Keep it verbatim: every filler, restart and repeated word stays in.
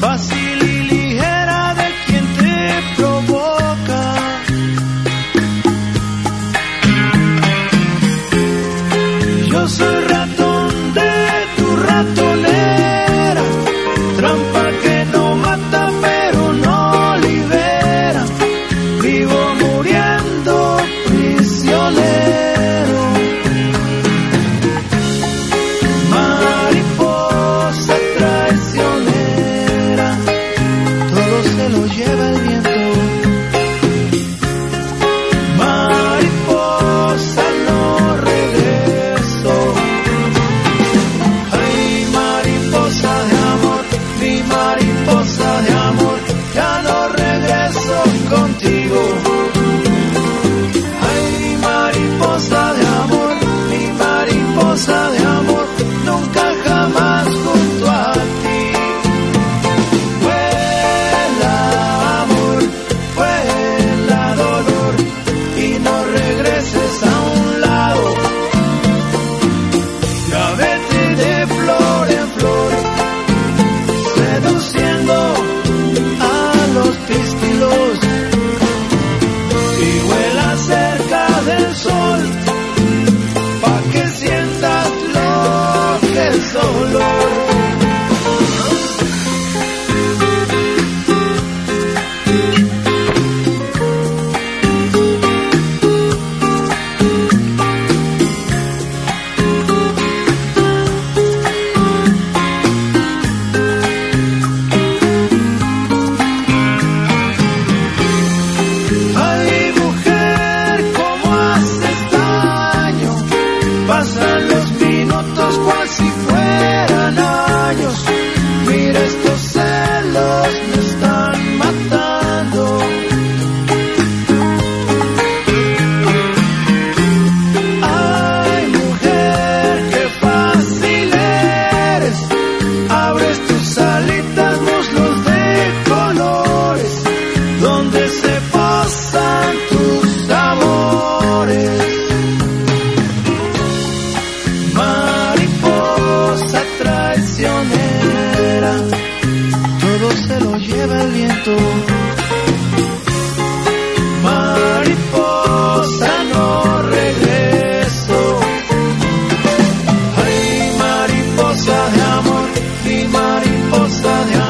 fácil y ligera de quien te provoca. Yo soy ratón de tu ratonera, trampa que no mata pero no libera, vivo muriendo prisionero. Mariposa traicionera, todo se lo lleva el viento. Mariposa no regreso. Ay, mariposa de amor, mi mariposa de amor, ya no regreso contigo. Ay, mariposa de amor, mi mariposa de amor, nunca jamás junto a ti. Vuela amor, vuela dolor, y no regreses a un lado. Ya vete de flor en flor, seduciendo a los pistilos, y vuela cerca del sol, pa' que sientas lo que es dolor. Ay, mujer, ¿cómo haces daño? Pasan los minutos cual si fueran años. Mira, estos celos me están matando. Ay, mujer, qué fácil eres. Abres tus alitas, muslos de colores, donde se pasan tus amores. Mariposa traicionera, todo se lo lleva el viento. Mariposa no regreso. Ay, mariposa de amor, mi mariposa de amor,